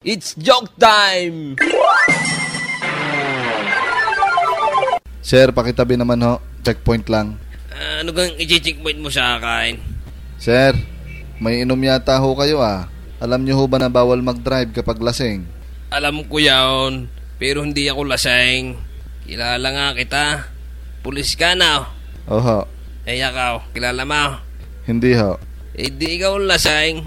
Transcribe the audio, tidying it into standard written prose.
It's joke time! Sir, pakitabi naman ho. Checkpoint lang. Ano kang i-checkpoint mo sa akin? Sir, may inom yata ho kayo ah. Alam niyo ho ba na bawal mag-drive kapag lasing? Alam ko yaon, pero hindi ako lasing. Kilala nga kita. Pulis ka na. Oho. Eh ikaw, kilala mo? Hindi ho. Eh di ikaw lasing.